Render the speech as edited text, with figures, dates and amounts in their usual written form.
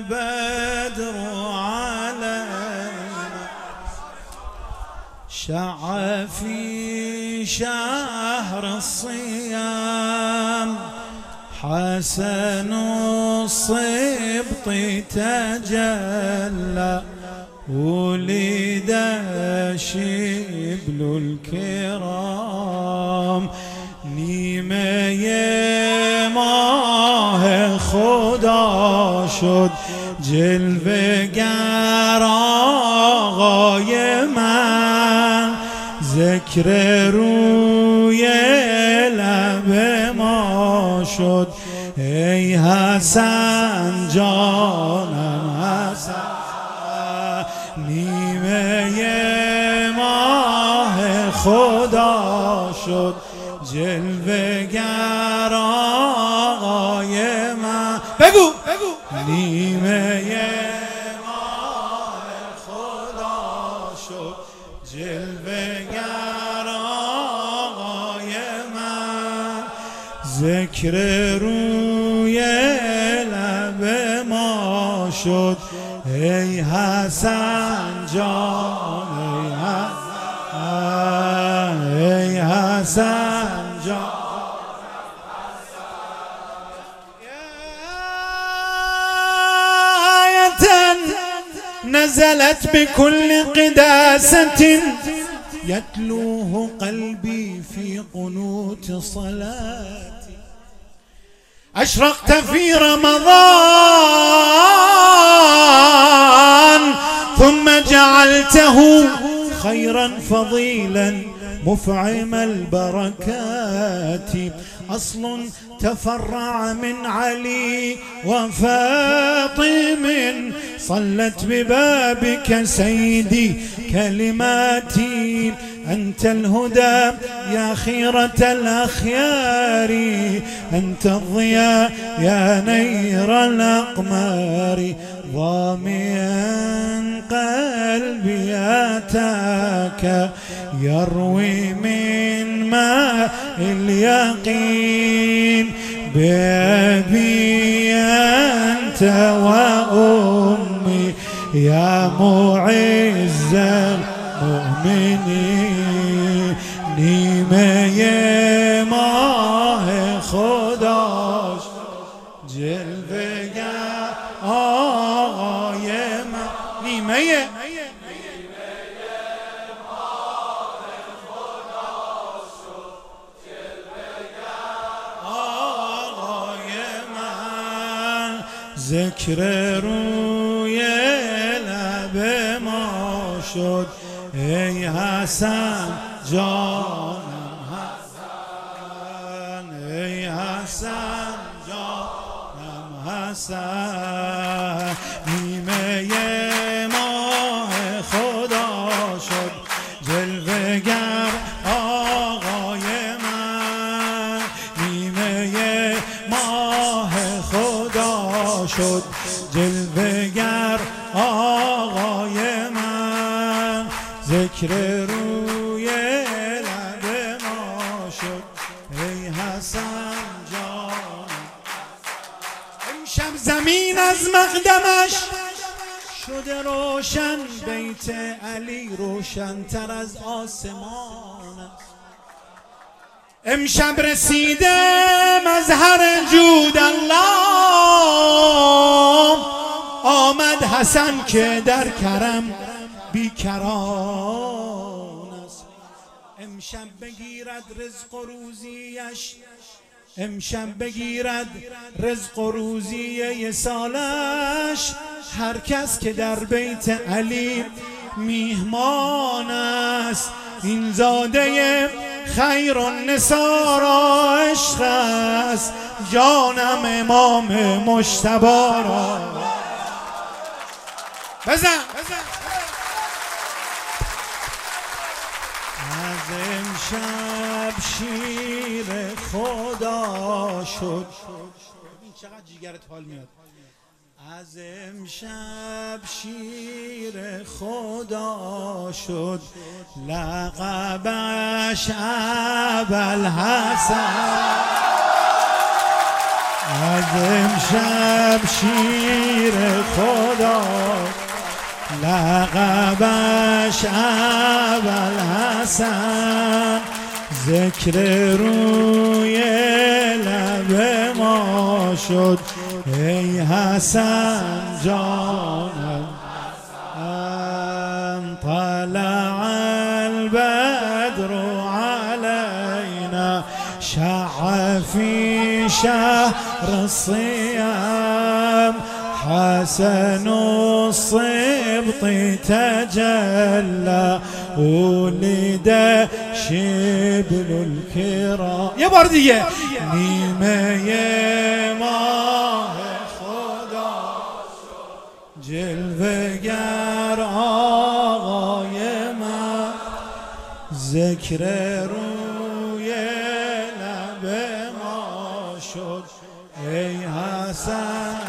البدر علينا شع في شهر الصيام حسن الصبط تجلى ولد شبل الكرام نیمه ماه خدا شد جلوه‌گر آقای من ذکر روی لب ما شد ای حسن جانم حسن نیمه ماه خدا شد جلوه‌گر آقای من بگو نیمه ماه خدا شد جلوه‌گر آقای من ذکر روی لب ما شد ای حسن جان ای حسن جان نزلت بكل قداسة يتلوه قلبي في قنوت صلاتي أشرقت في رمضان ثم جعلته خيرا فضيلا مفعم البركات أصل تفرع من علي وفاطم صلت ببابك سيدي كلماتي أنت الهدى يا خيرة الأخيار أنت الضياء يا نير الأقمار ضاميا قلبي أتاك يروي من ماء اليقين بأبي أنت وأمي يا معز المؤمنين نیمه ماه خدا جلوه‌گر آقای من نیمه ذکر روی لب ما شد ای حسن جانم حسن ای حسن جانم حسن نیمه ماه خدا شد جلوه‌گر آقای من نیمه ماه خدا شد جلوه‌گر آقای من ذکر روی لب ما شد ای حسن جان امشب زمین از مقدمش شده روشن بیت علی روشن‌تر از آسمان است امشب رسیده مظهر جود الله آمد حسن که در کرم بیکران است امشب بگیرد رزق و روزیش امشب بگیرد رزق و روزی سالش هر کس که در بیت علی میهمان است این زاده خیر النساء را عشق است جانم امام مجتبی را بزن از امشب شیر خدا شد این چقدر جیگرت حال میاد از امشب شیر خدا شد لقبش ابوالحسن از امشب شیر شیر خدا لقبش ابوالحسن ذکر روی لب ما شد ای حسن جانم طلع البدر علينا شع في شهر الصيام حسن الصبط تجلى ولد شبل الكرام یه بار دیگه نیمه ماه خدا جلوه گر آقای من ذکر روی لب ما شد ای حسن